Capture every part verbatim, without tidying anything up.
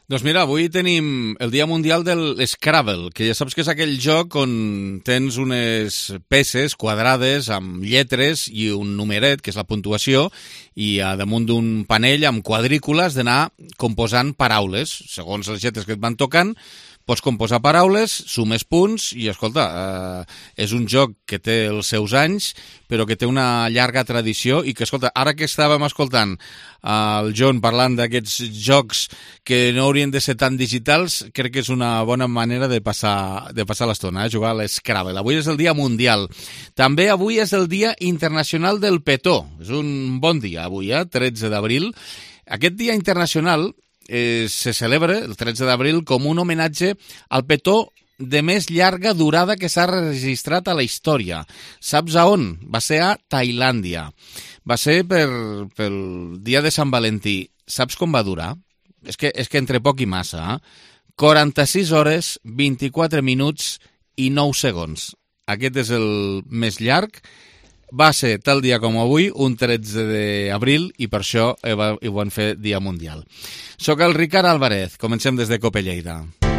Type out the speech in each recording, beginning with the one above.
Doncs mira, avui tenim el Dia Mundial del Scrabble, que ja saps que és aquell joc on tens unes peces quadrades amb lletres i un numeret, que és la puntuació, i a damunt d'un panell amb quadrícules d'anar composant paraules. Segons les lletres que et van tocant, pots composar paraules, sumes punts i, escolta, eh, és un joc que té els seus anys, però que té una llarga tradició i que, escolta, ara que estàvem escoltant eh, el John parlant d'aquests jocs que no haurien de ser tan digitals, crec que és una bona manera de passar, de passar l'estona, eh, jugar a l'Scrabble. Avui és el Dia Mundial. També avui és el Dia Internacional del Petó. És un bon dia avui, eh, tretze d'abril. Aquest Dia Internacional Eh, se celebra el tretze d'abril com un homenatge al petó de més llarga durada que s'ha registrat a la història. Saps a on? Va ser a Tailàndia. Va ser per, pel dia de Sant Valentí. Saps com va durar? És que, és que entre poc i massa. Eh? quaranta-sis hores, vint-i-quatre minuts i nou segons. Aquest és el més llarg. Va ser tal dia com avui, un tretze d'abril, i per això ho van fer Dia Mundial. Soc el Ricard Álvarez. Comencem des de Cope Lleida.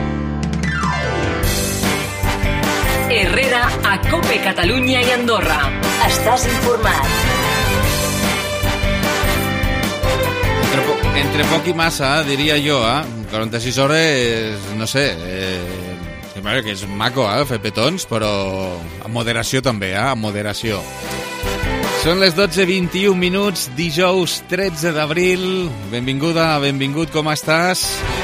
Herrera a Cope Catalunya i Andorra. Estàs informat. Entre, po entre poc i massa, diria jo, eh? quaranta-sis hores, no sé... Eh... que és maco, eh, fer petons, però amb moderació també, eh, amb moderació. Són les dotze vint-i-un minuts, dijous tretze d'abril. Benvinguda, benvingut, com estàs?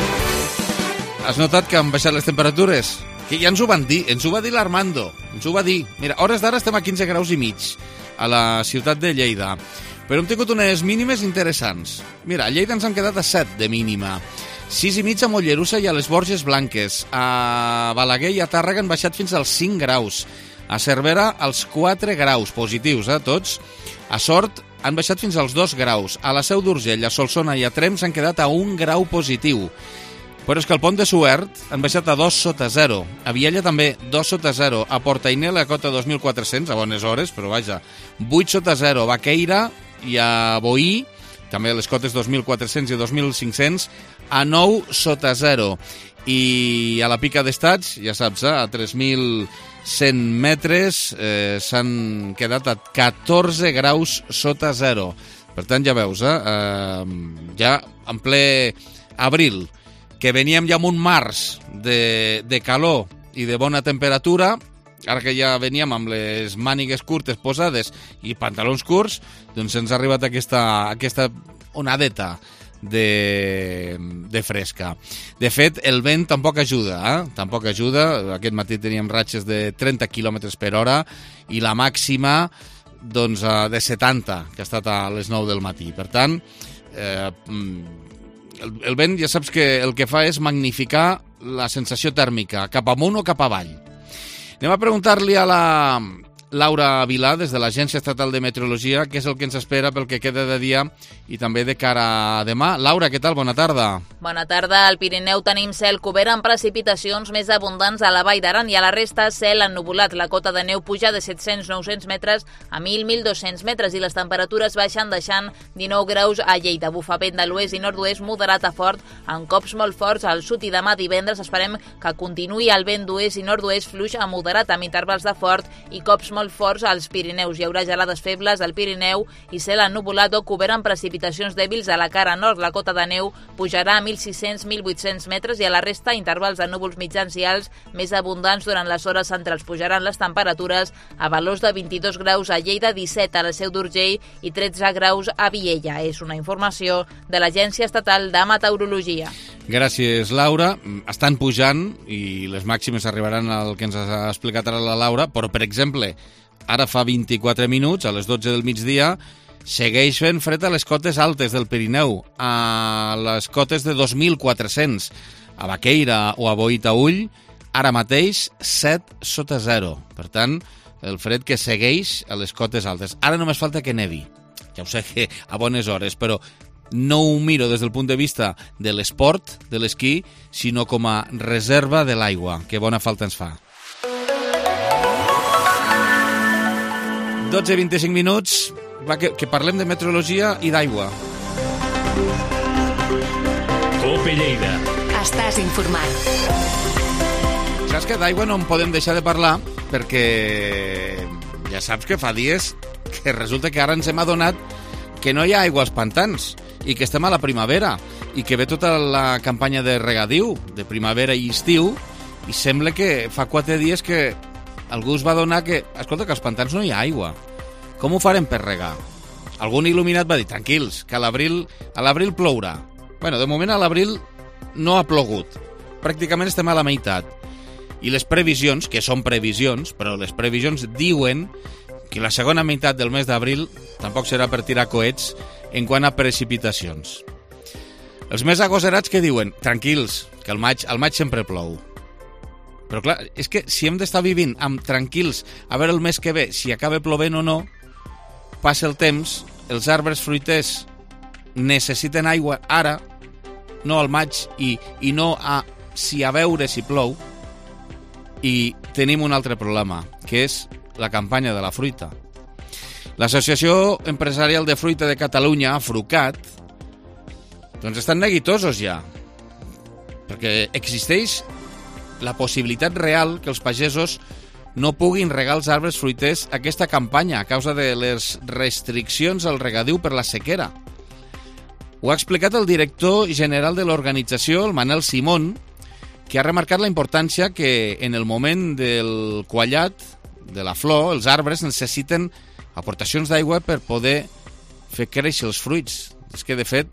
Has notat que han baixat les temperatures? Que ja ens ho van dir, ens ho va dir l'Armando, ens ho va dir. Mira, a hores d'ara estem a quinze graus i mig a la ciutat de Lleida, però hem tingut unes mínimes interessants. Mira, a Lleida ens han quedat a set de mínima. sis i mig a Mollerussa i a les Borges Blanques. A Balaguer i a Tàrrega han baixat fins als cinc graus. A Cervera, als quatre graus, positius, eh, tots. A Sort han baixat fins als dos graus. A la Seu d'Urgell, a Solsona i a Tremp s'han quedat a un grau positiu. Però és que al Pont de Suert han baixat a dos sota zero. A Viella també, dos sota zero. A Portainel, a cota dos mil quatre-cents, a bones hores, però vaja, vuit sota zero. A Baqueira i a Boí, també a les cotes dos mil quatre-cents i dos mil cinc-cents, a nou sota zero. I a la Pica d'Estats, ja saps, eh, a tres mil cent metres eh, s'han quedat a catorze graus sota zero. Per tant, ja veus, eh, eh, ja en ple abril, que veníem ja amb un març de, de calor i de bona temperatura, ara que ja veníem amb les mànigues curtes posades i pantalons curts, doncs ens ha arribat aquesta, aquesta onadeta de, de fresca. De fet, el vent tampoc ajuda, eh? Tampoc ajuda. Aquest matí teníem ratxes de trenta quilòmetres per hora i la màxima doncs, de setanta, que ha estat a les nou del matí. Per tant, eh, el, el vent ja saps que el que fa és magnificar la sensació tèrmica, cap amunt o cap avall. Anem a preguntar-li a la Laura Vilà, des de l'Agència Estatal de Meteorologia, què és el que ens espera pel que queda de dia i també de cara a demà. Laura, què tal? Bona tarda. Bona tarda. Al Pirineu tenim cel cobert amb precipitacions més abundants a la Vall d'Aran i a la resta cel ennuvolat. La cota de neu puja de set-cents a nou-cents metres a mil a mil dos-cents metres i les temperatures baixen deixant dinou graus a Lleida. Bufa vent de l'oest i nord-oest moderat a fort amb cops molt forts al sud i demà divendres esperem que continuï el vent d'oest i nord-oest fluix a moderat amb intervals de fort i cops molt forts als Pirineus. Hi haurà gelades febles al Pirineu i cel ennuvolat o cobert amb precipitacions dèbils a la cara nord. La cota de neu pujarà a mil sis-cents a mil vuit-cents metres i a la resta intervals de núvols mitjans i alts més abundants durant les hores centrals. Pujaran les temperatures a valors de vint-i-dos graus a Lleida, disset a la Seu d'Urgell i tretze graus a Viella. És una informació de l'Agència Estatal de Meteorologia. Gràcies, Laura. Estan pujant i les màximes arribaran al que ens ha explicat ara la Laura, però, per exemple, ara fa vint-i-quatre minuts, a les dotze del migdia, segueix fent fred a les cotes altes del Pirineu, a les cotes de dos mil quatre-cents, a Baqueira o a Boí-Taüll, ara mateix set sota zero. Per tant, el fred que segueix a les cotes altes. Ara només falta que nevi. Ja ho sé que a bones hores, però no ho miro des del punt de vista de l'esport, de l'esquí, sinó com a reserva de l'aigua. Que bona falta ens fa. dotze i vint-i-cinc minuts, va, que, que parlem de meteorologia i d'aigua. Cope Lleida. Estàs informat. Saps que d'aigua no en podem deixar de parlar perquè ja saps que fa dies que resulta que ara ens hem adonat que no hi ha aigua als pantans i que estem a la primavera i que ve tota la campanya de regadiu de primavera i estiu i sembla que fa quatre dies que algú es va adonar que, escolta, que als pantans no hi ha aigua. Com ho farem per regar? Algun il·luminat va dir, tranquils, que a l'abril a l'abril plourà. Bueno, de moment a l'abril no ha plogut. Pràcticament estem a la meitat. I les previsions, que són previsions, però les previsions diuen que la segona meitat del mes d'abril tampoc serà per tirar coets en quant a precipitacions. Els més agosarats que diuen, tranquils, que al maig, al maig sempre plou. Però clar, és que si hem d'estar vivint amb tranquils a veure el mes que ve si acaba plovent o no, passa el temps, els arbres fruiters necessiten aigua ara, no al maig i, i no a si a veure si plou, i tenim un altre problema, que és la campanya de la fruita. L'Associació Empresarial de Fruita de Catalunya, Frucat, doncs estan neguitosos ja, perquè existeix la possibilitat real que els pagesos no puguin regar els arbres fruiters aquesta campanya a causa de les restriccions al regadiu per la sequera. Ho ha explicat el director general de l'organització, el Manel Simón, que ha remarcat la importància que en el moment del quallat, de la flor, els arbres necessiten aportacions d'aigua per poder fer créixer els fruits. És que, de fet,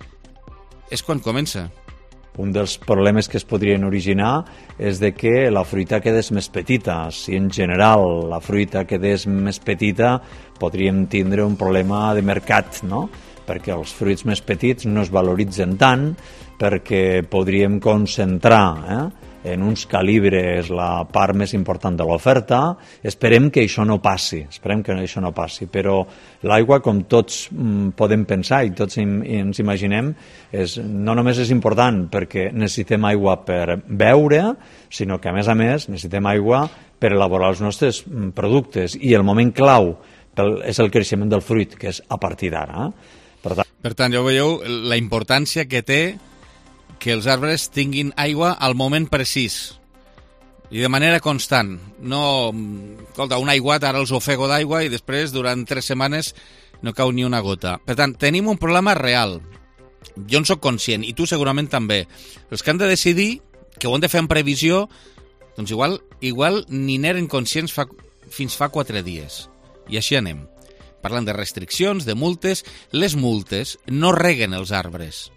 és quan comença. Un dels problemes que es podrien originar és de que la fruita quedés més petita. Si en general la fruita quedés més petita, podríem tindre un problema de mercat, no? Perquè els fruits més petits no es valoritzen tant, perquè podríem concentrar eh, en uns calibres la part més important de l'oferta. Esperem que això no passi, esperem que això no passi, però l'aigua, com tots mm, podem pensar i tots im, ens imaginem, és, no només és important perquè necessitem aigua per beure, sinó que a més a més necessitem aigua per elaborar els nostres mm, productes, i el moment clau pel, és el creixement del fruit, que és a partir d'ara. Eh? Per tant, per tant, ja veieu la importància que té que els arbres tinguin aigua al moment precís i de manera constant. No, escolta, un aiguat, ara els ofego d'aigua i després, durant tres setmanes, no cau ni una gota. Per tant, tenim un problema real. Jo en soc conscient, i tu segurament també. Els que han de decidir, que ho han de fer en previsió, doncs igual, igual ni n'eren conscients fa, fins fa quatre dies. I així anem. Parlant de restriccions, de multes. Les multes no reguen els arbres.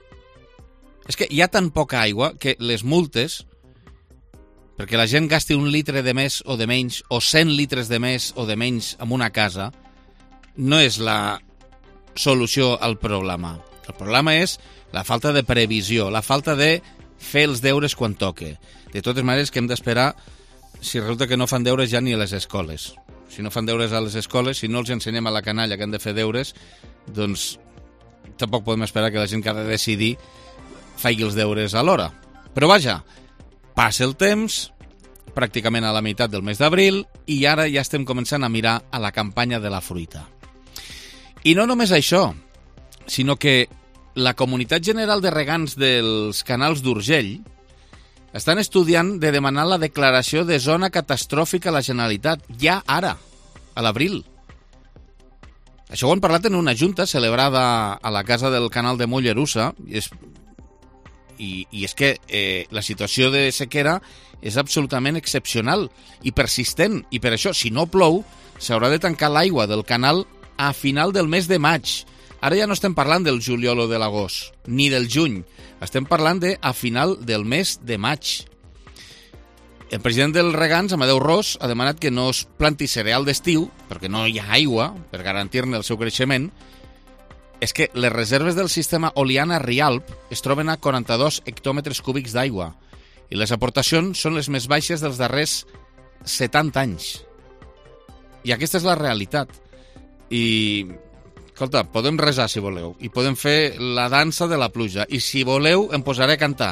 És que hi ha tan poca aigua que les multes, perquè la gent gasti un litre de més o de menys, o cent litres de més o de menys en una casa, no és la solució al problema. El problema és la falta de previsió, la falta de fer els deures quan toque. De totes maneres, que hem d'esperar si resulta que no fan deures ja ni a les escoles. Si no fan deures a les escoles, si no els ensenyem a la canalla que han de fer deures, doncs tampoc podem esperar que la gent que ha de decidir faci els deures a l'hora. Però vaja, passa el temps, pràcticament a la meitat del mes d'abril, i ara ja estem començant a mirar a la campanya de la fruita. I no només això, sinó que la Comunitat General de Regants dels Canals d'Urgell estan estudiant de demanar la declaració de zona catastròfica a la Generalitat, ja ara, a l'abril. Això ho han parlat en una junta celebrada a la Casa del Canal de Mollerussa, i és, i, i és que eh, la situació de sequera és absolutament excepcional i persistent, i per això, si no plou, s'haurà de tancar l'aigua del canal a final del mes de maig. Ara ja no estem parlant del juliol o de l'agost, ni del juny. Estem parlant de a final del mes de maig. El president dels regants, Amadeu Ros, ha demanat que no es planti cereal d'estiu, perquè no hi ha aigua per garantir-ne el seu creixement. És que les reserves del sistema Oliana-Rialp es troben a quaranta-dos hectòmetres cúbics d'aigua i les aportacions són les més baixes dels darrers setanta anys. I aquesta és la realitat. I, escolta, podem resar si voleu, i podem fer la dansa de la pluja, i si voleu em posaré a cantar.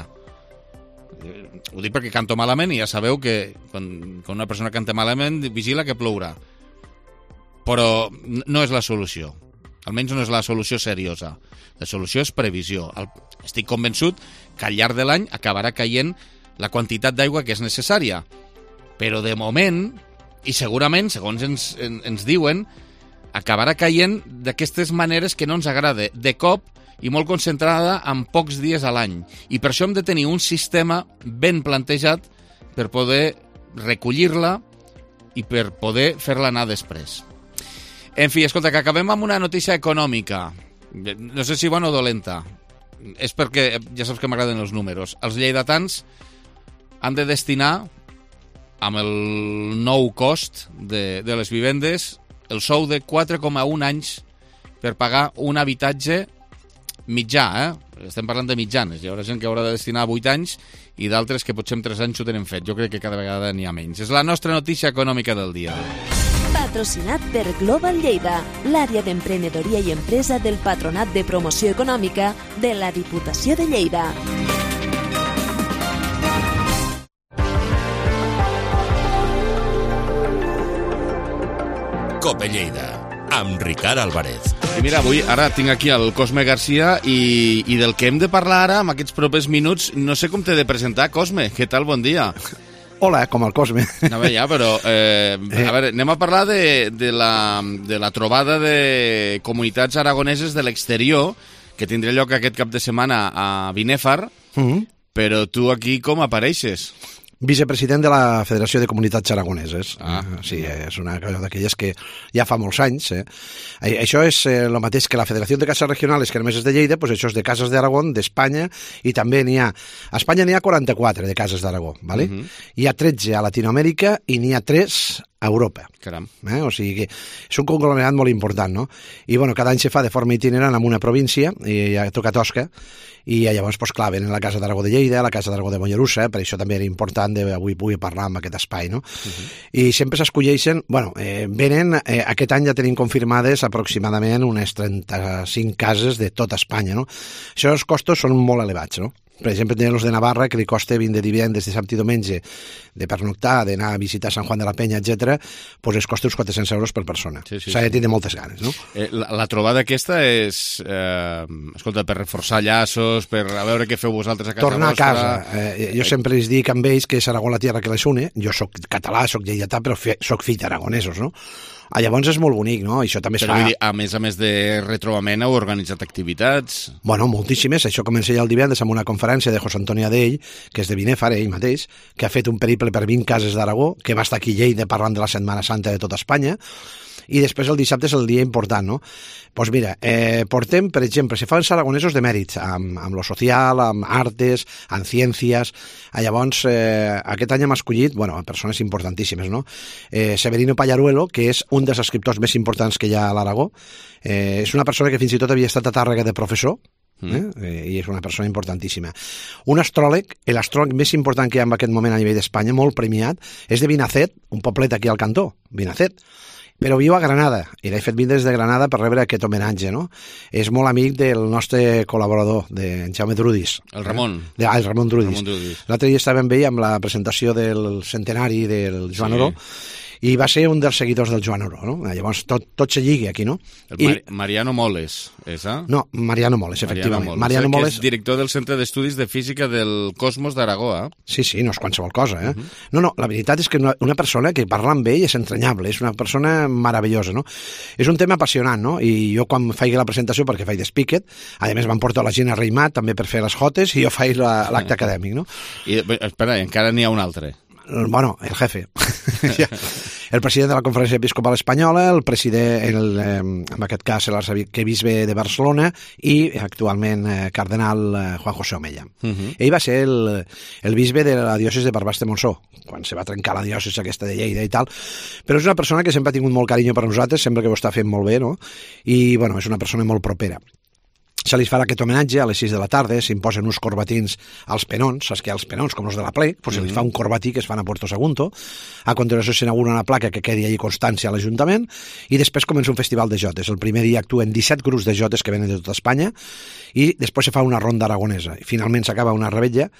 Ho dic perquè canto malament i ja sabeu que quan, quan una persona canta malament vigila que plourà. Però no és la solució. Almenys no és la solució seriosa. La solució és previsió. El, estic convençut que al llarg de l'any acabarà caient la quantitat d'aigua que és necessària. Però de moment, i segurament, segons ens, en, ens diuen, acabarà caient d'aquestes maneres que no ens agrada, de cop i molt concentrada en pocs dies a l'any. I per això hem de tenir un sistema ben plantejat per poder recollir-la i per poder fer-la anar després. En fi, escolta, que acabem amb una notícia econòmica. No sé si bona o dolenta. És perquè, ja saps que m'agraden els números. Els lleidatans han de destinar, amb el nou cost de, de les vivendes, el sou de quatre coma un anys per pagar un habitatge mitjà, eh? Estem parlant de mitjanes. Hi haurà gent que haurà de destinar vuit anys i d'altres que potser en tres anys ho tenen fet. Jo crec que cada vegada n'hi ha menys. És la nostra notícia econòmica del dia. Patrocinat per Global Lleida, l'àrea d'emprenedoria i empresa del Patronat de Promoció Econòmica de la Diputació de Lleida. Cope Lleida, amb Ricard Álvarez. I mira, avui, ara tinc aquí el Cosme Garcia i, i del que hem de parlar ara, en aquests propers minuts, no sé com t'he de presentar, Cosme. Què tal? Bon dia. Hola, com el Cosme. No, bé, ja, però, eh, a veure, anem a parlar de, de, la, de la trobada de comunitats aragoneses de l'exterior, que tindrà lloc aquest cap de setmana a Binèfar, mm-hmm. Però tu aquí com apareixes? Vicepresident de la Federació de Comunitats Aragoneses. Ah. Sí, és una cosa d'aquelles que ja fa molts anys. Eh? Això és el eh, mateix que la Federació de Cases Regionals, que només és de Lleida, doncs això és de Cases d'Aragó, d'Espanya, i també n'hi ha... A Espanya n'hi ha quaranta-quatre de Cases d'Aragó, ¿vale? Uh-huh. Hi ha tretze a Latinoamèrica i n'hi ha tres a Europa. Caram. Eh? O sigui que és un conglomerat molt important, no? I bueno, cada any se fa de forma itinerant en una província, i ja toca Tosca, i llavors, doncs clar, venen a la Casa d'Aragó de Lleida, a la Casa d'Aragó de Mollerussa, per això també era important de avui pugui parlar amb aquest espai, no? Uh-huh. I sempre s'escolleixen, bueno, eh, venen, eh, aquest any ja tenim confirmades aproximadament unes trenta-cinc cases de tota Espanya, no? Això, els costos són molt elevats, no? Per exemple, tenen els de Navarra, que li costa vint de divendres, de dissabte i diumenge, de pernoctar, d'anar a visitar Sant Juan de la Penya, etcètera, doncs es costa uns quatre-cents euros per persona. Sí, sí, S'ha de tenir moltes ganes, no? Eh, la, la trobada aquesta és, eh, escolta, per reforçar llaços, per a veure què feu vosaltres a casa Tornar vostra... Tornar a casa. Eh, jo sempre els dic amb ells que és Aragó la tierra que les une. Jo soc català, soc lleidatà, però fe, soc fill d'aragonesos, no? Ah, llavors és molt bonic, no? Això també es Però fa... Dir, a més a més de retrobament, heu organitzat activitats? Bueno, moltíssimes. Això comença ja el divendres amb una conferència de José Antonio Adell, que és de Binèfar, ell mateix, que ha fet un periple per vint cases d'Aragó, que va estar aquí a Lleida parlant de la Setmana Santa de tota Espanya, i després el dissabte és el dia important, no? Doncs pues mira, eh, portem, per exemple, se fan els aragonesos de mèrits, amb, amb lo social, amb artes, amb ciències. Ah, llavors, eh, aquest any hem escollit, bueno, persones importantíssimes, no? Eh, Severino Pallaruelo, que és un dels escriptors més importants que hi ha a l'Aragó. Eh, és una persona que fins i tot havia estat a Tàrrega de professor, Eh? Eh, i és una persona importantíssima. Un astròleg, l'astròleg més important que hi ha en aquest moment a nivell d'Espanya, molt premiat, és de Vinacet, un poblet aquí al cantó, Vinacet, però viu a Granada, i l'he fet vindre des de Granada per rebre aquest homenatge, no? És molt amic del nostre col·laborador, de Jaume Drudis. El Ramon. Eh? De, ah, el Ramon Drudis. Ramon Drudis. L'altre dia estava amb ell amb la presentació del centenari del Joan sí. Oró, i va ser un dels seguidors del Joan Oró, no? Llavors tot, tot se lligui aquí, no? El Mar I... Mariano Moles, és, eh? No, Mariano Moles, efectivament. Mariano Moles, Mariano Moles... que és director del Centre d'Estudis de Física del Cosmos d'Aragó, eh? Sí, sí, no és qualsevol cosa, eh? Uh -huh. No, no, la veritat és que una persona que parla amb ell és entranyable, és una persona meravellosa, no? És un tema apassionant, no? I jo quan faig la presentació, perquè faig d'Spiket, a més van portar la Gina Reimat també per fer les jotes, i jo faig l'acte acadèmic, no? I, espera, encara n'hi ha un altre. Bueno, el jefe. El president de la Conferència Episcopal Espanyola, el president, el, eh, en aquest cas l'arquebisbe de Barcelona i actualment eh, cardenal eh, Juan José Omella. Uh -huh. Ell va ser el, el bisbe de la diòcesi de Barbastro de Montsó, quan se va trencar la diòcesi aquesta de Lleida i tal, però és una persona que sempre ha tingut molt carinyo per nosaltres, sempre que ho està fent molt bé, no? I, bueno, és una persona molt propera. Se li farà aquest homenatge a les sis de la tarda, s'imposen uns corbatins als penons, saps que hi ha els penons, com els de la plec, doncs se li fa un corbatí que es fan a Puerto Sagunto, a continuació s'inaugura una placa que quedi allí constància a l'Ajuntament, i després comença un festival de jotes. El primer dia actuen disset grups de jotes que venen de tota Espanya, i després se fa una ronda aragonesa, i finalment s'acaba una rebetlla,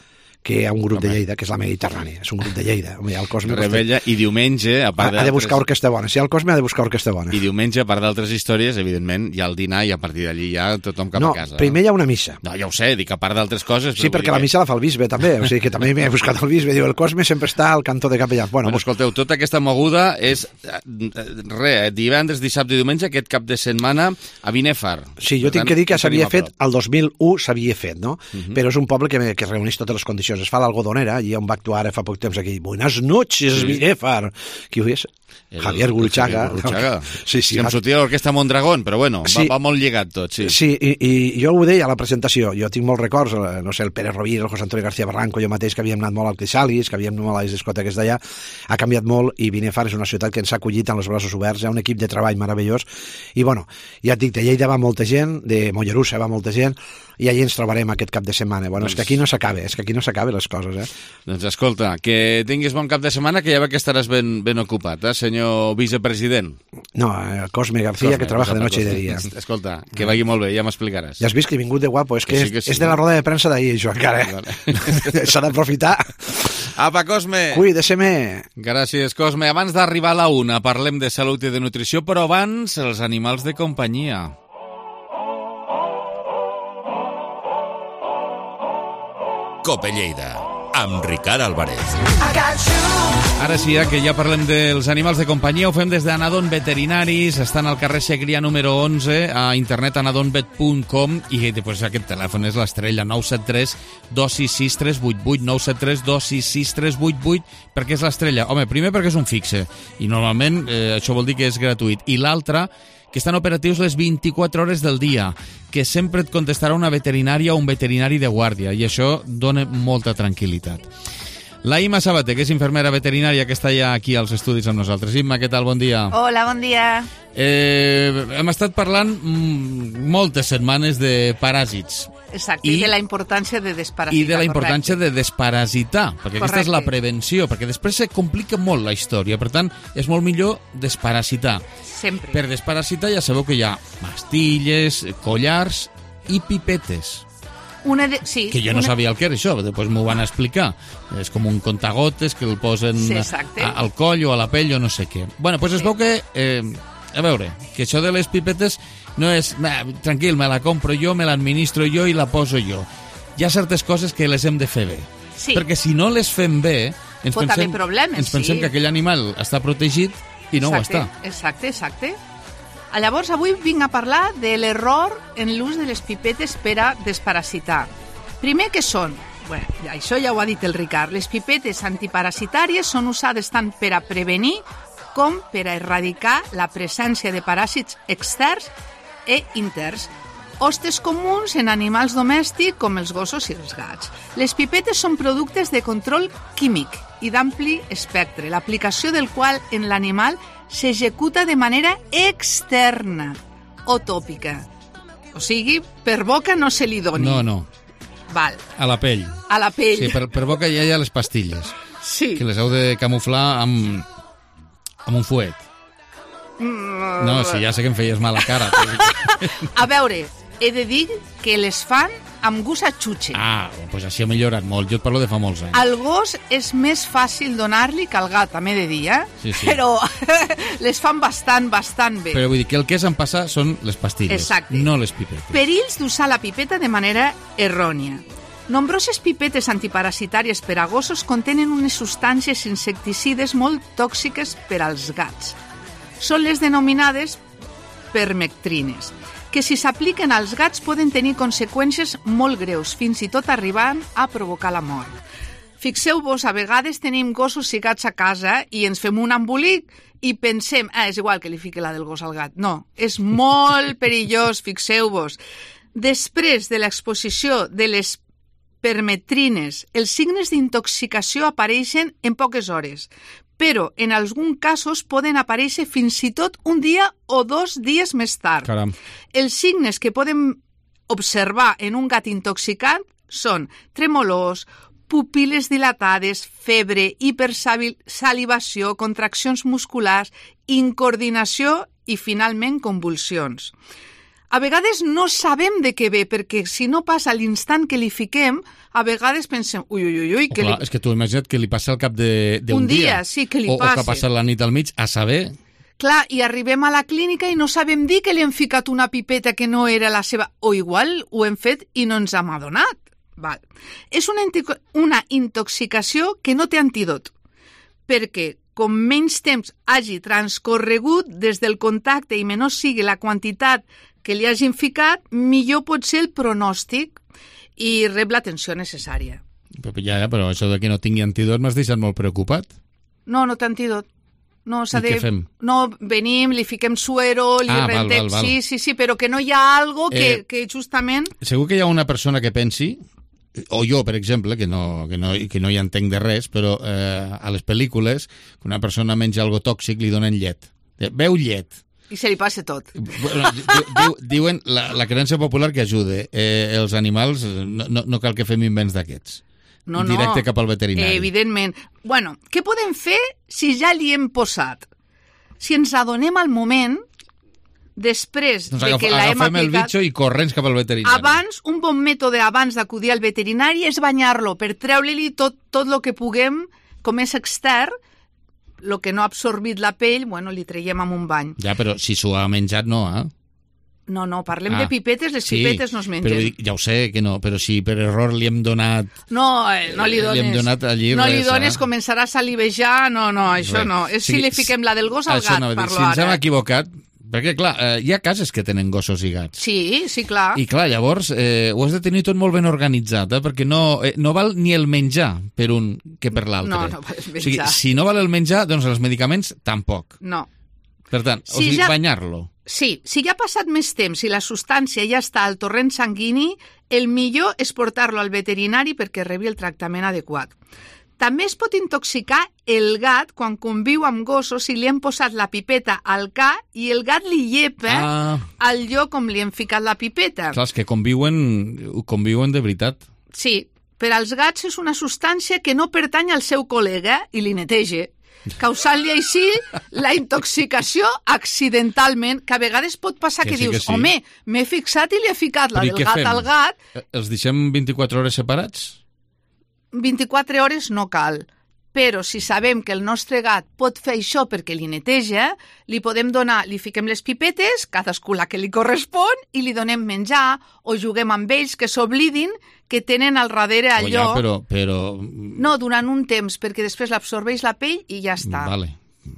que hi ha un grup de Lleida, que és la Mediterrània, és un grup de Lleida. Home, el Cosme... Rebella, i diumenge, a part ha, ha de buscar orquestra bona. Si hi ha el Cosme, ha de buscar orquestra bona. I diumenge, a part d'altres històries, evidentment, hi ha el dinar i a partir d'allí ja tothom cap no, a casa. No, primer hi ha una missa. No, ja ho sé, dic a part d'altres coses... Sí, perquè la missa la fa el bisbe, també. O sigui, que també m'he buscat el bisbe. Diu, el Cosme sempre està al cantó de capellà. Bueno, bueno, escolteu, tota aquesta moguda és re, divendres, dissabte i diumenge, aquest cap de setmana a Binèfar. Sí, jo tinc que dir que s'havia fet, el dos mil u s'havia fet, no? Uh -huh. Però és un poble que, que reuneix totes les condicions. Es fa l'Algodonera, i on va actuar ara fa poc temps aquí. Buenas noches, sí. Binèfar. Qui ho és? El, Javier Gurruchaga. Gurruchaga. Sí, sí. Que em sortia l'orquestra Mondragón, però bueno, sí. va, va molt lligat tot, sí. Sí, i, i jo ho deia a la presentació. Jo tinc molts records, no sé, el Pere Rovira, el José Antonio García Barranco, jo mateix, que havíem anat molt al Crisalis, que havíem anat molt a les discoteques d'allà. Ha canviat molt i Binèfar és una ciutat que ens ha acollit amb els braços oberts. Hi ha un equip de treball meravellós. I bueno, ja et dic, de Lleida va molta gent, de Mollerussa va molta gent, i allà ens trobarem aquest cap de setmana. Bueno, doncs... és que aquí no s'acaba, és que aquí no s'acaben les coses, eh? Doncs escolta, que tinguis bon cap de setmana, que ja ve que estaràs ben, ben ocupat, eh, senyor vicepresident? No, el Cosme García, Cosme, que trabaja de noche i de dia. Escolta, que vagi molt bé, ja m'explicaràs. Ja has vist que he vingut de guapo, és que, que, sí, que és, sí, és de la roda de premsa d'ahir, això encara, eh? Vale. S'ha d'aprofitar. Apa, Cosme! Cuida-se-me! Gràcies, Cosme. Abans d'arribar a la una, parlem de salut i de nutrició, però abans, els animals de companyia. Cope Lleida, amb Ricard Álvarez. Ara sí, eh, que ja parlem dels animals de companyia, ho fem des d'Anadon Veterinaris, estan al carrer Segrià número onze, a internet anadonvet punt com, i després aquest telèfon és l'estrella, nou set tres dos sis sis tres vuit vuit, nou set tres dos sis sis tres vuit vuit, perquè és l'estrella. Home, primer perquè és un fixe, i normalment eh, això vol dir que és gratuït, i l'altre, que estan operatius les vint-i-quatre hores del dia, que sempre et contestarà una veterinària o un veterinari de guàrdia, i això dona molta tranquil·litat. La Imma Sabater, que és infermera veterinària, que està ja aquí als estudis amb nosaltres. Imma, què tal? Bon dia. Hola, bon dia. Eh, hem estat parlant mm, moltes setmanes de paràsits. Exacte, i, i de la importància de desparasitar. I de la importància correcte. de desparasitar, perquè correcte. Aquesta és la prevenció, perquè després se complica molt la història, per tant, és molt millor desparasitar. Sempre. Per desparasitar ja sabeu que hi ha mastilles, collars i pipetes. Una de... sí, que jo no una... sabia el que era això, després m'ho van explicar. És com un contagotes que el posen sí, a, al coll o a la pell o no sé què. Bueno, doncs sí. Es veu que, eh, a veure, que això de les pipetes no és, tranquil, me la compro jo, me l'administro jo i la poso jo. Hi ha certes coses que les hem de fer bé. Sí. Perquè si no les fem bé, ens pot pensem, problemes, ens pensem sí. que aquell animal està protegit i no exacte, ho està. Exacte, exacte. Llavors, avui vinc a parlar de l'error en l'ús de les pipetes per a desparasitar. Primer, què són? Bueno, això ja ho ha dit el Ricard. Les pipetes antiparasitàries són usades tant per a prevenir com per a erradicar la presència de paràsits externs i interns. Hostes comuns en animals domèstics com els gossos i els gats. Les pipetes són productes de control químic i d'ampli espectre, l'aplicació del qual en l'animal s'executa de manera externa o tòpica. O sigui, per boca no se li doni. No, no. Val. A la pell. A la pell. Sí, per, per boca ja hi ha les pastilles. Sí. Que les heu de camuflar amb, amb un fuet. Mm. No, si ja sé que em feies mal a cara. A veure, he de dir que les fan amb gust a xutxe. Ah, doncs així ha millorat molt. Jo et parlo de fa molts anys. Al gos és més fàcil donar-li que al gat, també he de dir, eh? Sí, sí. Però les fan bastant, bastant bé. Però vull dir que el que és en passar són les pastilles, exacte. No les pipetes. Perills d'usar la pipeta de manera errònia. Nombroses pipetes antiparasitàries per a gossos contenen unes substàncies insecticides molt tòxiques per als gats. Són les denominades permectrines, que si s'apliquen als gats poden tenir conseqüències molt greus, fins i tot arribant a provocar la mort. Fixeu-vos, a vegades tenim gossos i gats a casa i ens fem un embolic i pensem, ah, és igual que li fiqui la del gos al gat. No, és molt perillós, fixeu-vos. Després de l'exposició de les permetrines, els signes d'intoxicació apareixen en poques hores, però en alguns casos poden aparèixer fins i tot un dia o dos dies més tard. Caram. Els signes que podem observar en un gat intoxicat són tremolors, pupil·les dilatades, febre, hipersalivació, contraccions musculars, incoordinació i, finalment, convulsions. a vegades no sabem de què ve, perquè si no passa l'instant que li fiquem, a vegades pensem, ui, ui, ui, ui... Que clar, li... és que tu imagina't que li passa al cap d'un dia. dia. Sí, que li o, passi. O que ha passat la nit al mig, a saber... Clar, i arribem a la clínica i no sabem dir que li hem ficat una pipeta que no era la seva... O igual ho hem fet i no ens hem adonat. Val. És una, una intoxicació que no té antídot, perquè com menys temps hagi transcorregut des del contacte i menys sigui la quantitat que li hagin ficat, millor pot ser el pronòstic i rep l'atenció necessària. Però, ja, ja, però això de que no tingui antídot m'has deixat molt preocupat. No, no té antídot. No, s'ha I de... què fem? No, venim, li fiquem suero, li ah, rendem... Val, val, val. Sí, sí, sí, però que no hi ha algo que, eh, que justament... Segur que hi ha una persona que pensi, o jo, per exemple, que no, que no, que no hi entenc de res, però eh, a les pel·lícules, que una persona menja algo tòxic, li donen llet. Beu llet. I se li passa tot. Bueno, diu, diuen la, la creença popular que ajude. Eh, els animals, no, no, no cal que fem invents d'aquests. No, no. Directe cap al veterinari. Evidentment. Bueno, què podem fer si ja li hem posat? Si ens adonem al moment, després doncs de agaf, que l'hem aplicat... Agafem el bitxo i corrents cap al veterinari. Abans, un bon mètode abans d'acudir al veterinari és banyar-lo per treure-li tot, tot el que puguem, com és extern, el que no ha absorbit la pell, bueno, li traiem amb un bany. Ja, però si s'ho ha menjat, no, eh? No, no, parlem ah, de pipetes, les sí, pipetes no es mengen. Però dic, ja ho sé que no, però si per error li hem donat... No, eh, no li dones. Li hem donat allí no res, li dones, eh? començarà a salivejar, no, no, això res. no. És sí, si li fiquem la del gos al gat, no, parlo si ens hem ara. equivocat, perquè clar, eh, hi ha cases que tenen gossos i gats. Sí, sí, clar. I clar, llavors eh, ho has de tenir tot molt ben organitzat, eh, perquè no, eh, no val ni el menjar per un que per l'altre. No, no val el menjar. O sigui, si no val el menjar, doncs els medicaments tampoc. No. Per tant, Si o sigui, ja- banyar-lo. Sí, si ja ha passat més temps i la substància ja està al torrent sanguini, el millor és portar-lo al veterinari perquè rebi el tractament adequat. També es pot intoxicar el gat quan conviu amb gossos si li hem posat la pipeta al ca i el gat li llepa Ah. al lloc on li hem ficat la pipeta. Clar, és que conviuen, conviuen de veritat. Sí, per als gats és una substància que no pertany al seu col·lega i li neteja, causant-li així la intoxicació accidentalment, que a vegades pot passar Que que, sí, que dius, sí. home, m'he fixat i li he ficat la Però i del què gat fem? al gat, Eh, Els deixem vint-i-quatre hores separats? vint-i-quatre hores no cal. Però si sabem que el nostre gat pot fer això perquè li neteja, li podem donar, li fiquem les pipetes, cadascú la que li correspon, i li donem menjar, o juguem amb ells que s'oblidin que tenen al darrere O allò. ja, però, però... No, durant un temps, perquè després l'absorbeix la pell i ja està. Vale.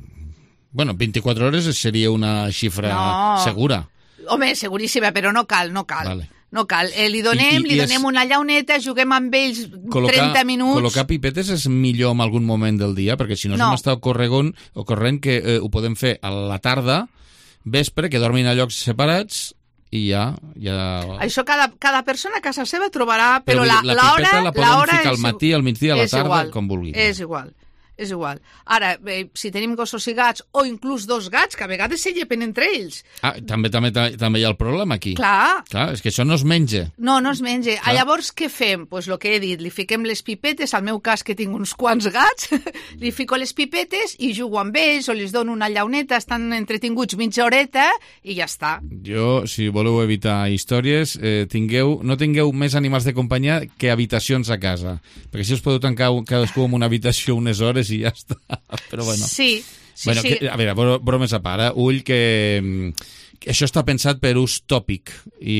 Bueno, vint-i-quatre hores seria una xifra No. segura. Home, seguríssima, però no cal, no cal. Vale. No cal. Eh, li donem, I- i- li i donem és- una llauneta, juguem amb ells trenta minuts. Col·locar pipetes és millor en algun moment del dia, perquè si no, No. no. s'està ocorregant, ocorrent que eh, ho podem fer a la tarda, vespre, que dormin a llocs separats, i ja... ja... Això cada, cada persona a casa seva trobarà, però, vull la, dir, la l'hora... pipeta la podem l'hora ficar al és- matí, al migdia, a la és tarda, igual, com vulguin. És igual, és igual. Ara, eh, si tenim gossos i gats, o inclús dos gats, que a vegades se llepen entre ells. Ah, també, també, també hi ha el problema aquí. Clar. Clar, és que això no es menja. No, no es menja. Clar. Ah, llavors, què fem? Pues lo que he dit, li fiquem les pipetes, al meu cas que tinc uns quants gats, li fico les pipetes i jugo amb ells, o els dono una llauneta, estan entretinguts mitja horeta i ja està. Jo, si voleu evitar històries, eh, tingueu, no tingueu més animals de companyia que habitacions a casa, perquè si us podeu tancar cadascú en una habitació unes hores i ja està. Però bueno. Sí, sí, bueno, sí. Que, a veure, bro- bromes a part, eh? Ull que, que això està pensat per ús tòpic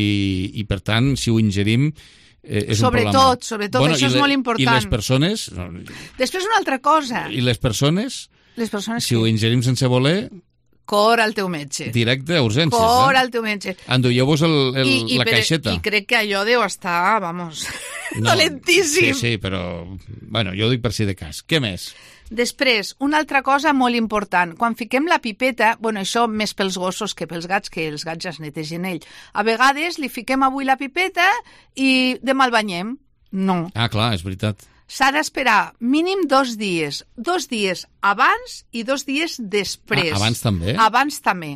i, i per tant, si ho ingerim, eh, és Sobretot, un problema. sobretot, això és i molt important. I les persones, Després una altra cosa. i les persones, Les persones si ho ingerim sense voler, cor al teu metge. directe a urgències. Cor eh? al teu metge. Enduieu-vos el, el, I, i la per- caixeta. I crec que allò deu estar, vamos, dolentíssim. Sí, sí, però... Bueno, jo ho dic per si de cas. Què més? Després, una altra cosa molt important. Quan fiquem la pipeta, bueno, això més pels gossos que pels gats, que els gats ja es netegen ell. A vegades li fiquem avui la pipeta i demà el banyem. No. Ah, clar, és veritat. S'ha d'esperar mínim dos dies. Dos dies abans i dos dies després. Ah, abans també? Abans també.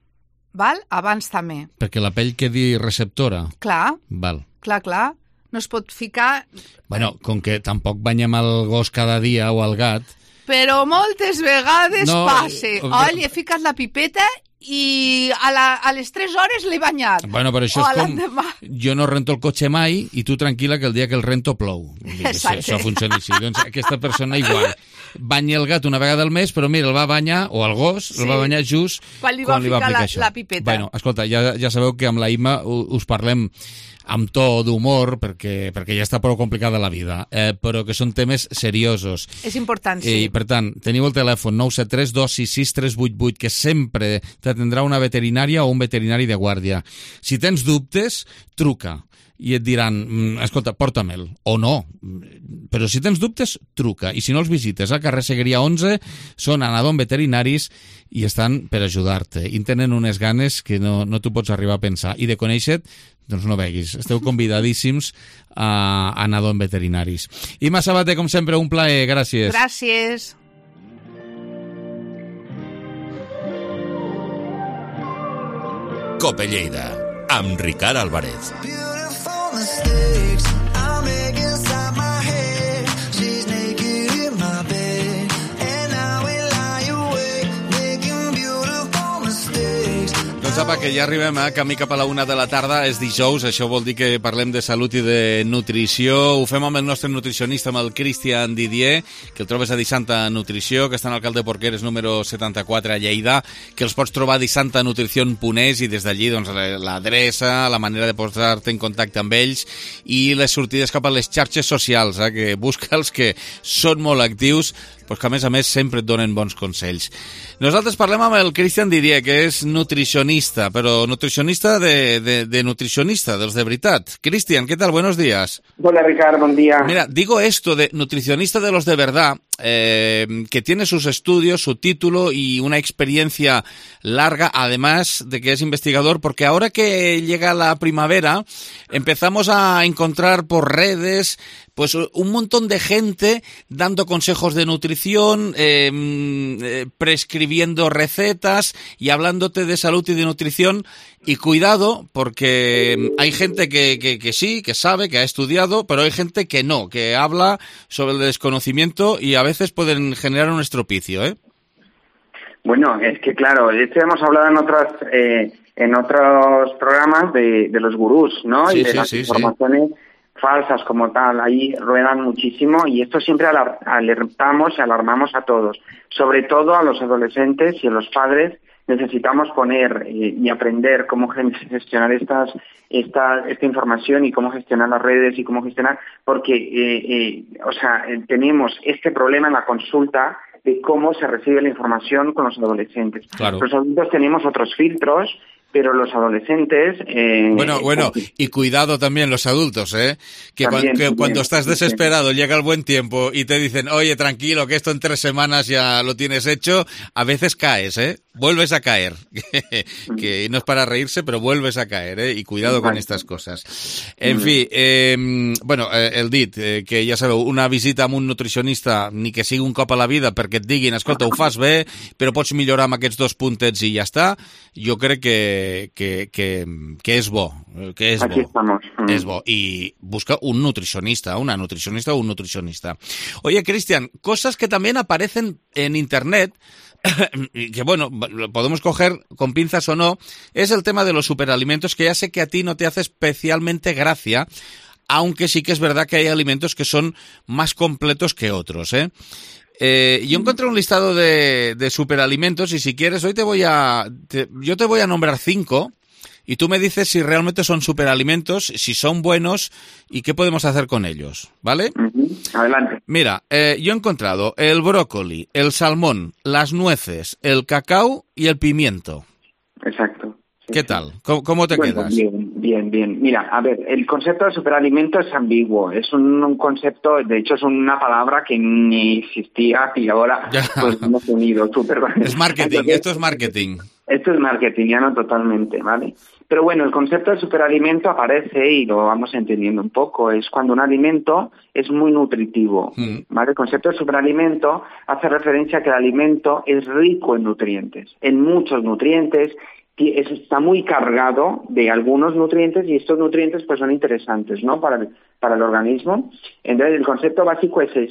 Val? Abans també. Perquè la pell quedi receptora. Clar, Val. clar, clar. No es pot ficar... Bueno, com que tampoc banyem el gos cada dia o el gat... Però moltes vegades No, passa. eh, Oh, li he ficat la pipeta i a, la, a les tres hores l'he banyat. Bueno, però això és com... Jo no rento el cotxe mai i tu tranquil·la que el dia que el rento plou. Això, això funciona així. Doncs aquesta persona igual. Banya el gat una vegada al mes, però mira, el va banyar, o el gos, sí. el va banyar just quan li va, quan li va aplicar la, això. La pipeta. Bueno, escolta, ja, ja sabeu que amb la Imma us parlem amb to d'humor, perquè, perquè ja està prou complicada la vida, eh, però que són temes seriosos. És important, sí. I, per tant, teniu el telèfon nou set tres dos sis sis tres vuit vuit, que sempre t'atendrà una veterinària o un veterinari de guàrdia. Si tens dubtes, truca. I et diran, escolta, porta-me'l, o no. Però si tens dubtes, truca. I si no els visites, al carrer Segueria onze, són Anadom Veterinaris i estan per ajudar-te. I tenen unes ganes que no, no t'ho pots arribar a pensar. I de conèixer-te, doncs no veguis. Esteu convidadíssims a Anadom Veterinaris. Imma Sabater, com sempre, un plaer. Gràcies. Gràcies. Cope Lleida, amb Ricard Álvarez. Mistakes I make inside my head. She's naked in my bed, and I will lie awake, making beautiful mistakes. Doncs apa, que ja arribem a camí cap a la una de la tarda, és dijous, això vol dir que parlem de salut i de nutrició. Ho fem amb el nostre nutricionista, amb el Cristian Didier, que el trobes a Disanta Nutrició, que està en Alcalde Porqueres número setanta-quatre a Lleida, que els pots trobar a disantanutricion punt es i des d'allí doncs, l'adreça, la manera de posar-te en contacte amb ells i les sortides cap a les xarxes socials, eh, que busca'ls, que són molt actius, pues que a més a més sempre et donen bons consells. Nosaltres parlem amb el Cristian Didier, que és nutricionista, però nutricionista de, de, de nutricionista, dels de veritat. Cristian, ¿qué tal? Buenos días. Hola, Ricardo, buen día. Mira, digo esto de nutricionista de los de verdad, eh, que tiene sus estudios, su título y una experiencia larga, además de que es investigador, porque ahora que llega la primavera, empezamos a encontrar por redes pues un montón de gente dando consejos de nutrición, eh, eh, prescribiendo recetas y hablándote de salud y de nutrición. Y cuidado, porque hay gente que, que, que sí, que sabe, que ha estudiado, pero hay gente que no, que habla sobre el desconocimiento y a veces pueden generar un estropicio, ¿eh? Bueno, es que claro, esto hemos hablado en otras eh, en otros programas de, de los gurús, ¿no? Sí, y de sí, las sí, informaciones sí. falsas como tal, ahí ruedan muchísimo y esto siempre alar- alertamos y alarmamos a todos, sobre todo a los adolescentes y a los padres. Necesitamos poner eh, y aprender cómo gestionar estas, esta, esta información y cómo gestionar las redes y cómo gestionar, porque eh, eh, o sea, eh, tenemos este problema en la consulta de cómo se recibe la información con los adolescentes. Claro. Los adultos tenemos otros filtros, pero los adolescentes... Eh, bueno, bueno, y cuidado también los adultos, ¿eh? Que, también, cu- que también, cuando estás desesperado, también. llega el buen tiempo y te dicen, oye, tranquilo, que esto en tres semanas ya lo tienes hecho, a veces caes, ¿eh? Vuelves a caer. Que no es para reírse, pero vuelves a caer, ¿eh? Y cuidado con estas cosas. En fi, eh, bueno, eh, el dit, eh, que ja sabeu, una visita amb un nutricionista, ni que sigui un cop a la vida, perquè et diguin, escolta, ho fas bé, però pots millorar amb aquests dos puntets i ja està, jo crec que Que, que, que es bo, que es Aquí bo, estamos. Mm. es bo, y busca un nutricionista, una nutricionista o un nutricionista. Oye, Cristian, cosas que también aparecen en internet, que bueno, lo podemos coger con pinzas o no, es el tema de los superalimentos, que ya sé que a ti no te hace especialmente gracia, aunque sí que es verdad que hay alimentos que son más completos que otros, ¿eh? Eh, yo encontré un listado de, de superalimentos y si quieres hoy te voy a te, yo te voy a nombrar cinco y tú me dices si realmente son superalimentos, si son buenos y qué podemos hacer con ellos, ¿vale? Uh-huh. Adelante. Mira, eh, yo he encontrado el brócoli, el salmón, las nueces, el cacao y el pimiento. Exacto. Sí, ¿Qué sí. tal? ¿Cómo, cómo te bueno, quedas? Bien, bien, bien. Mira, a ver, el concepto de superalimento es ambiguo. Es un, un concepto, de hecho es una palabra que ni existía y ahora Ya. pues hemos unido. Super... Es marketing, Entonces, esto es marketing. Esto es marketingiano totalmente, ¿vale? Pero bueno, el concepto de superalimento aparece y lo vamos entendiendo un poco. Es cuando un alimento es muy nutritivo, ¿vale? El concepto de superalimento hace referencia a que el alimento es rico en nutrientes, en muchos nutrientes, y es- está muy cargado de algunos nutrientes y estos nutrientes pues son interesantes, ¿no? Para el, para el organismo. Entonces el concepto básico es ese.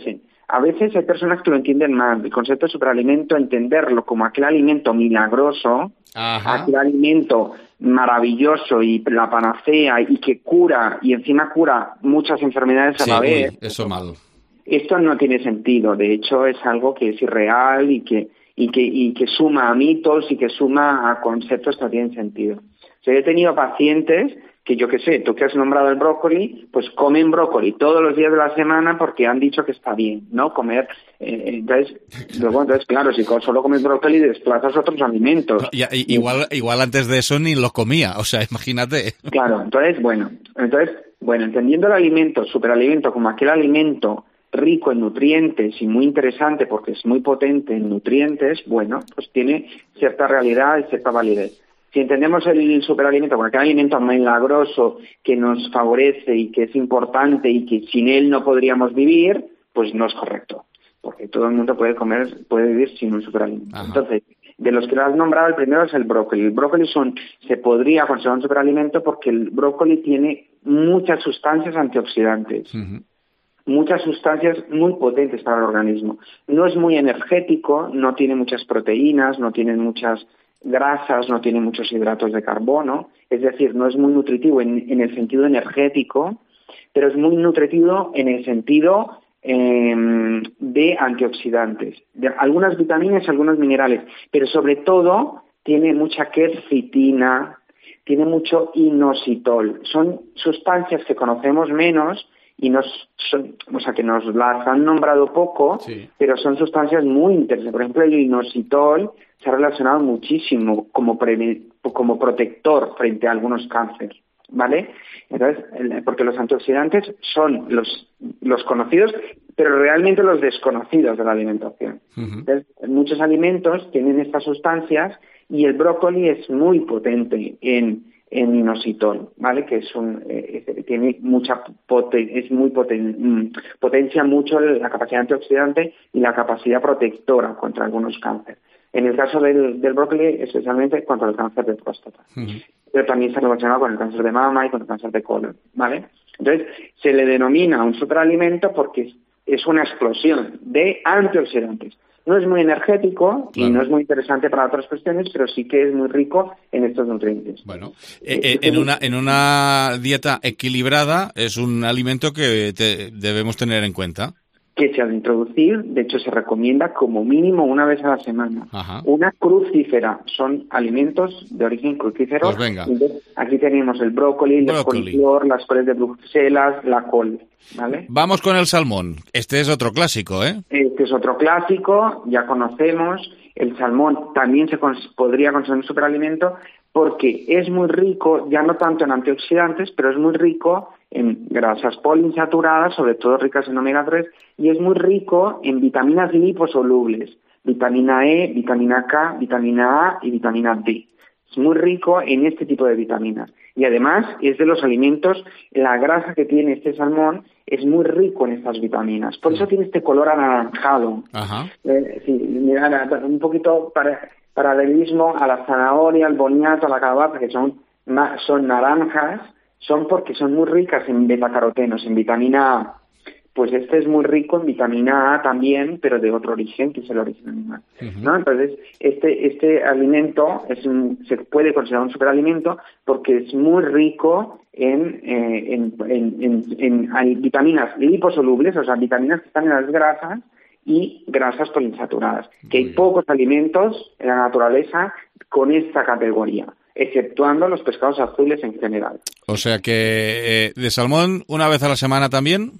a veces hay personas que lo entienden mal. El concepto de superalimento, entenderlo como aquel alimento milagroso, Ajá. aquel alimento maravilloso y la panacea y que cura, y encima cura muchas enfermedades Sí, a la uy, vez. eso mal. Esto no tiene sentido. De hecho, es algo que es irreal y que, y que, y que suma a mitos y que suma a conceptos que no tienen sentido. O sea, yo he tenido pacientes que, yo qué sé, tú que has nombrado el brócoli, pues comen brócoli todos los días de la semana porque han dicho que está bien, ¿no? Comer, eh, entonces, luego, entonces, claro, si solo comes brócoli desplazas otros alimentos. Ya, i- igual, igual antes de eso ni lo comía, o sea, imagínate. Claro, entonces, bueno, entonces, bueno, entendiendo el alimento, superalimento, como aquel alimento rico en nutrientes y muy interesante porque es muy potente en nutrientes, bueno, pues tiene cierta realidad y cierta validez. Si entendemos el superalimento como aquel alimento milagroso que nos favorece y que es importante y que sin él no podríamos vivir, pues no es correcto, porque todo el mundo puede comer, puede vivir sin un superalimento. Ajá. Entonces, de los que lo has nombrado, el primero es el brócoli. El brócoli son, se podría considerar un superalimento porque el brócoli tiene muchas sustancias antioxidantes. Ujú. Muchas sustancias muy potentes para el organismo. No es muy energético, no tiene muchas proteínas, no tiene muchas grasas, no tiene muchos hidratos de carbono, es decir, no es muy nutritivo en, en el sentido energético, pero es muy nutritivo en el sentido eh, de antioxidantes, de algunas vitaminas y algunos minerales, pero sobre todo tiene mucha quercetina, tiene mucho inositol. Son sustancias que conocemos menos y nos son, o sea, que nos las han nombrado poco, Sí. pero son sustancias muy interesantes. Por ejemplo, el inositol se ha relacionado muchísimo como, pre, como protector frente a algunos cánceres, ¿vale? Entonces, el, porque los antioxidantes son los, los conocidos, pero realmente los desconocidos de la alimentación. Ujú. Entonces, muchos alimentos tienen estas sustancias y el brócoli es muy potente en en inositol, ¿vale? Que es un eh, tiene mucha poten, es muy poten, potencia mucho la capacidad antioxidante y la capacidad protectora contra algunos cánceres. En el caso del, del brócoli, especialmente contra el cáncer de próstata. Ujú. Pero también se relaciona con el cáncer de mama y con el cáncer de colon, ¿vale? Entonces, se le denomina un superalimento porque es, es una explosión de antioxidantes. No es muy energético y Claro. no es muy interesante para otras cuestiones, pero sí que es muy rico en estos nutrientes. Bueno, eh, eh, en una en una dieta equilibrada es un alimento que te- debemos tener en cuenta. Que se ha de introducir, de hecho se recomienda como mínimo una vez a la semana. Ajá. Una crucífera, son alimentos de origen crucífero. Pues venga. Entonces, aquí tenemos el brócoli, el Brócoli. coliflor, las coles de Bruselas, la col, ¿vale? Vamos con el salmón. Este es otro clásico, ¿eh? Este es otro clásico, ya conocemos. El salmón también se cons- podría considerar un superalimento porque es muy rico, ya no tanto en antioxidantes, pero es muy rico en grasas poliinsaturadas, sobre todo ricas en omega tres, y es muy rico en vitaminas liposolubles, vitamina E, vitamina K, vitamina A y vitamina D. Es muy rico en este tipo de vitaminas. Y además es de los alimentos, la grasa que tiene este salmón es muy rico en estas vitaminas. Por eso tiene este color anaranjado. Ajá. Eh, sí, mira, un poquito para, paralelismo a la zanahoria, al boniato, a la calabaza, que son, ma- son naranjas, son porque son muy ricas en betacarotenos, en vitamina A. Pues este es muy rico en vitamina A también, pero de otro origen, que es el origen animal, ¿no? Entonces, este este alimento es un, se puede considerar un superalimento porque es muy rico en, eh, en, en, en, en- en vitaminas liposolubles, o sea, vitaminas que están en las grasas, y grasas poliinsaturadas, que hay pocos alimentos en la naturaleza con esta categoría, exceptuando los pescados azules en general. O sea que eh, de salmón una vez a la semana también.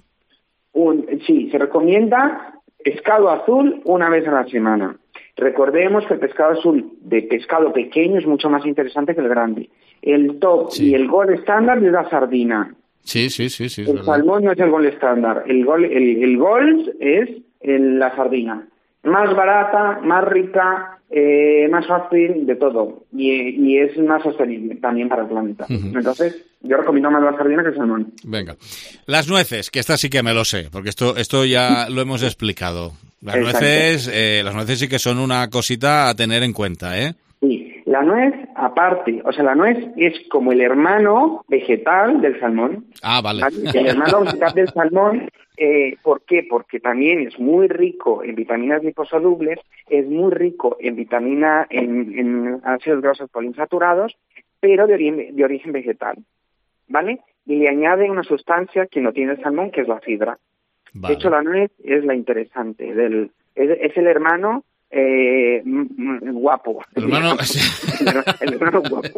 Un, sí, se recomienda pescado azul una vez a la semana. Recordemos que el pescado azul de pescado pequeño es mucho más interesante que el grande. El top Sí. y el gold estándar es la sardina. Sí, sí, sí, sí. Es El verdad. salmón no es el gold estándar. El gold, el, el gold es el- la sardina. Más barata, más rica, eh, más fácil de todo. Y, y es más sostenible también para el planeta. Ujú. Entonces, yo recomiendo más la sardina que el salmón. Venga. Las nueces, que esta sí que me lo sé, porque esto esto ya lo hemos explicado. Las Exacto. nueces, eh, las nueces sí que son una cosita a tener en cuenta, ¿eh? Sí, la nuez, aparte, o sea, la nuez es como el hermano vegetal del salmón. Ah, vale. ¿Vale? El hermano vegetal del salmón, eh, ¿por qué? Porque también es muy rico en vitaminas liposolubles, es muy rico en vitamina, en, en ácidos grasos poliinsaturados, pero de origen, de origen vegetal, ¿vale? Y le añade una sustancia que no tiene el salmón, que es la fibra. Vale. De hecho, la nuez es la interesante, del, es, es el hermano eh, guapo. El hermano... el hermano guapo.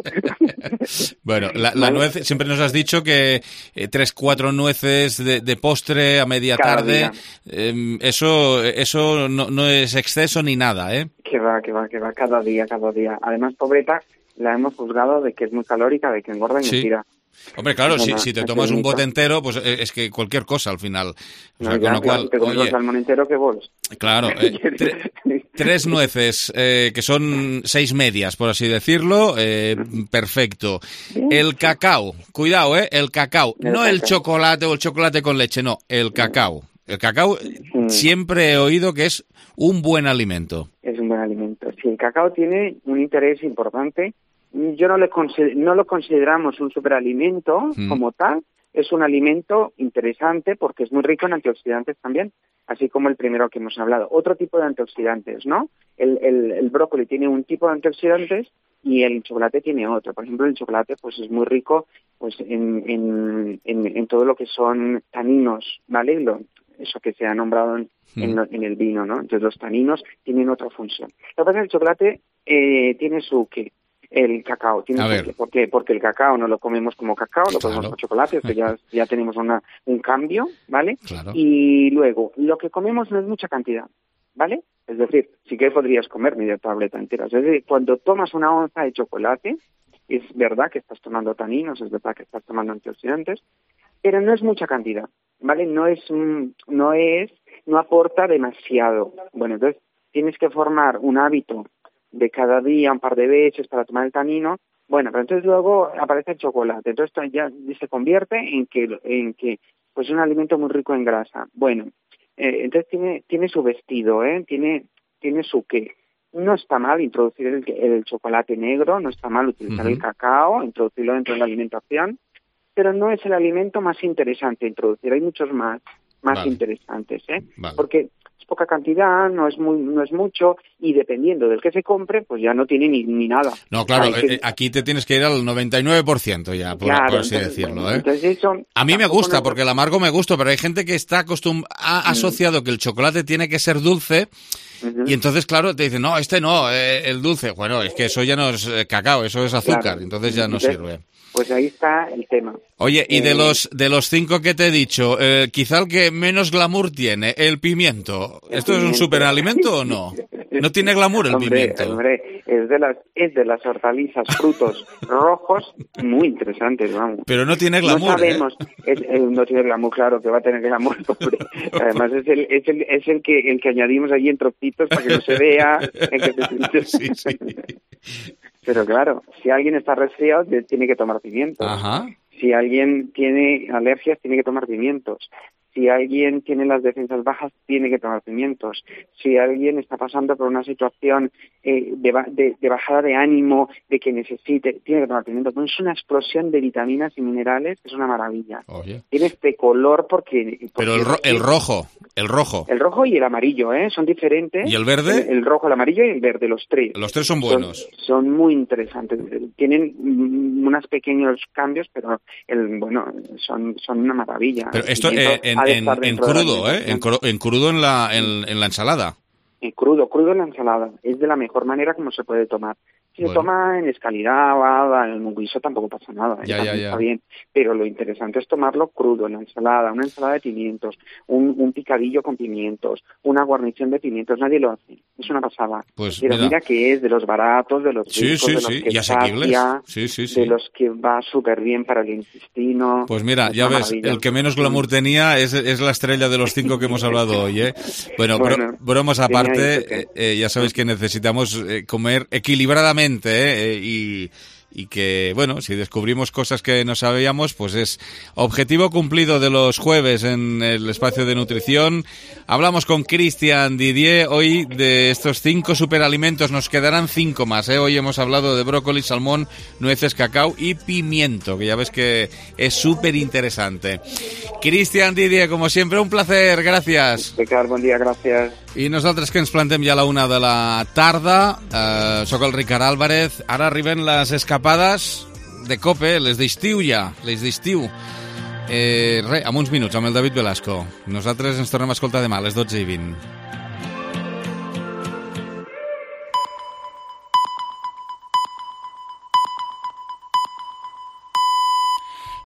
Bueno, la, la ¿Vale? nuez, siempre nos has dicho que eh, tres, cuatro nueces de, de postre a media Cada tarde, eh, eso eso no, no es exceso ni nada, ¿eh? Que va, que va, que va, cada día, cada día. Además, pobreta, la hemos juzgado de que es muy calórica, de que engorda y Sí. mentira. Hombre, claro, si, Bueno, si te es tomas un bonito. bote entero, pues eh, es que cualquier cosa al final. O sea, No, con ya, lo cual, claro, te comes oye, el salmón entero que vos. claro, eh, tre- tres nueces, eh, que son seis medias, por así decirlo, eh, perfecto. El cacao, cuidado, ¿eh? El cacao, El no el cacao. chocolate o el chocolate con leche, no, el cacao. El cacao Mm. siempre he oído que es un buen alimento. Es un buen alimento. Si el cacao tiene un interés importante, yo no, le consider- no lo consideramos un superalimento Mm. como tal, es un alimento interesante porque es muy rico en antioxidantes también, así como el primero que hemos hablado. Otro tipo de antioxidantes, ¿no? El, el, el brócoli tiene un tipo de antioxidantes y el chocolate tiene otro. Por ejemplo, el chocolate pues es muy rico pues en, en, en, en todo lo que son taninos, ¿vale? Lo, eso que se ha nombrado en, en, lo- en el vino, ¿no? Entonces los taninos tienen otra función. Lo que pasa es que el chocolate eh, tiene su qué. El cacao tiene A su ver. qué. ¿Por qué? Porque el cacao no lo comemos como cacao, lo comemos Claro. como chocolate, esto ya, ya tenemos una, un cambio, ¿vale? Claro. Y luego, lo que comemos no es mucha cantidad, ¿vale? Es decir, sí que podrías comer media tableta entera. Es decir, cuando tomas una onza de chocolate, es verdad que estás tomando taninos, es verdad que estás tomando antioxidantes, pero no es mucha cantidad, ¿vale? No es, mm, no es, no aporta demasiado. Bueno, entonces tienes que formar un hábito de cada día, un par de veces para tomar el tanino. Bueno, pero entonces luego aparece el chocolate. Entonces esto ya se convierte en que, en que, pues es un alimento muy rico en grasa. Bueno, eh, entonces tiene, tiene su vestido, ¿eh? Tiene, tiene su qué. No está mal introducir el, el chocolate negro, no está mal utilizar Ujú. el cacao, introducirlo dentro de la alimentación, pero no es el alimento más interesante a introducir. Hay muchos más, más Vale. interesantes, ¿eh? Vale. Porque es poca cantidad, no es muy, no es mucho, y dependiendo del que se compre, pues ya no tiene ni, ni nada. No, claro, Hay que- eh, aquí te tienes que ir al noventa y nueve por ciento ya, por, Claro, por así entonces, decirlo, bueno, ¿eh? entonces eso A mí me tampoco gusta, nos- porque el amargo me gusta, pero hay gente que está acostum ha asociado que el chocolate tiene que ser dulce, Ujú. y entonces, claro, te dicen, no, este no, eh, el dulce. Bueno, es que eso ya no es eh, cacao, eso es azúcar, Claro. entonces ya no Entonces, sirve. Pues ahí está el tema. Oye, y de Eh, los de los cinco que te he dicho, eh, quizá el que menos glamour tiene, el pimiento. El ¿Esto es un pimiento. superalimento o no? No tiene glamour el hombre, pimiento. Hombre, es de las es de las hortalizas, frutos rojos muy interesantes, vamos. Pero no tiene glamour, No sabemos, es- eh, no tiene glamour, claro que va a tener glamour, pobre. Además es el es el es el que el que añadimos allí en trocitos para que no se vea. En que se- Sí, sí. Pero claro, si alguien está resfriado te- tiene que tomar pimientos. Ajá. Si alguien tiene alergias, tiene que tomar pimientos. Si alguien tiene las defensas bajas, tiene que tomar pimientos. Si alguien está pasando por una situación eh, de, ba- de- de bajada de ánimo, de que necesite, tiene que tomar pimientos. Pues es una explosión de vitaminas y minerales, es una maravilla. Oye. Tiene este color porque... porque Pero el, ro- el rojo, el rojo. el rojo y el amarillo, ¿eh? Son diferentes. ¿Y el verde? El, el rojo, el amarillo y el verde, los tres. Los tres son buenos. Son, son muy interesantes. Tienen mm, unos pequeños cambios, pero el, bueno, son, son una maravilla. Pero El esto pimiento eh, en, ha de en- estar en dentro de la crudo, ¿eh? En, alimentación. cru- en crudo en la, en, en la ensalada. En crudo, crudo en la ensalada. Es de la mejor manera como se puede tomar. Si se Bueno. toma en escalidad, en un guiso tampoco pasa nada. ¿eh? Ya, También ya, ya. Está bien. Pero lo interesante es tomarlo crudo en la ensalada, una ensalada de pimientos, un, un picadillo con pimientos, una guarnición de pimientos. Nadie lo hace. Es una pasada. Pues Pero mira. mira que es de los baratos, de los Sí, ricos, sí, de los sí, que y asequibles. sacia, Sí, sí, sí. de los que va súper bien para el intestino. Pues mira, Es ya una ves, maravilla. el que menos glamour tenía es, es la estrella de los cinco que hemos hablado hoy, ¿eh? Bueno, bro- Bueno, bromas tenía aparte, ahí que- eh, eh, ya sabéis que necesitamos eh, comer equilibradamente, ¿eh? Eh, y, y que, bueno, si descubrimos cosas que no sabíamos, pues es objetivo cumplido de los jueves en el espacio de nutrición. Hablamos con Christian Didier hoy de estos cinco superalimentos, nos quedarán cinco más, ¿eh? Hoy hemos hablado de brócoli, salmón, nueces, cacao y pimiento, que ya ves que es súper interesante. Christian Didier, como siempre, un placer, gracias. Ricard, bon dia, gràcies. I nosaltres que ens plantem ja a la una de la tarda, eh, sóc el Ricard Álvarez, ara arriben les escapades de COPE, les d'estiu ja, les d'estiu. Eh, res, en uns minuts, amb el David Velasco. Nosaltres ens tornem a escoltar demà a les dotze i vint.